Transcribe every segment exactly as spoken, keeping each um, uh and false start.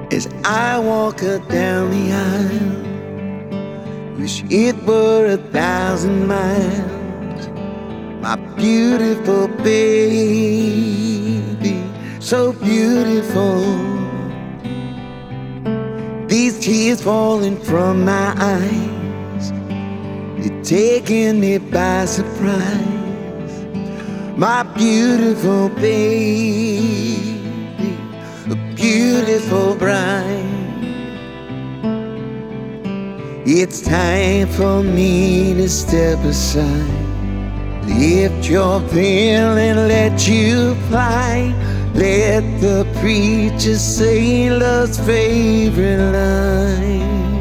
as I walk her down the aisle. Wish it were a thousand miles, my beautiful baby, so beautiful. These tears falling from my eyes, you're taking me by surprise, my beautiful baby, a beautiful bride. It's time for me to step aside, lift your veil and let you fly. Let the preacher say love's favorite line.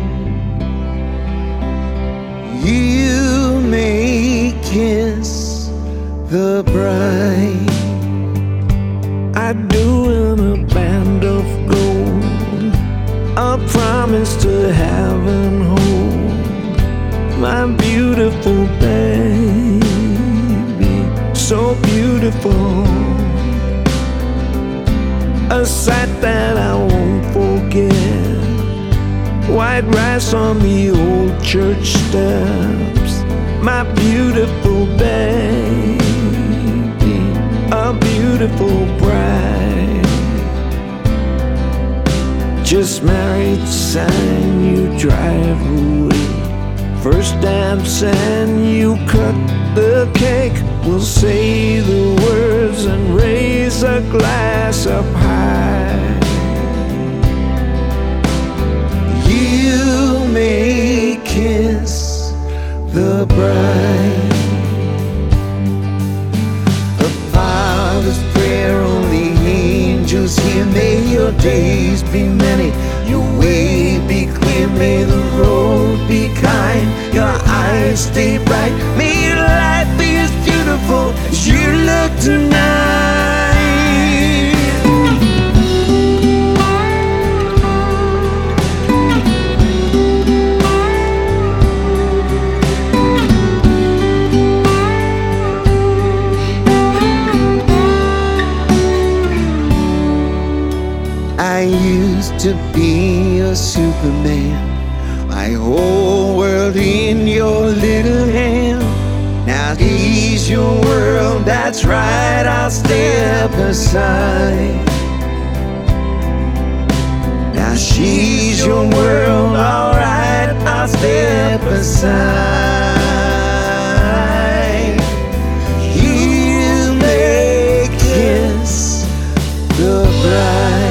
You may kiss the bride. I do in a band of gold, a promise to have and hold my beautiful baby, so beautiful. A sight that I won't forget, white rice on the old church steps, my beautiful baby, a beautiful bride. Just married sign, you drive away. First dance and you cut the cake. We'll say the words and raise a glass up high. You may kiss the bride. A father's prayer on the angels hear. May your days be many, your way be clear. May the road be kind, your eyes stay bright. May your life be as beautiful as you look tonight. I used to be a Superman, my whole world in your little hand. Now he's your world, that's right, I'll step aside. Now she's your world, alright, I'll step aside. You may kiss the bride.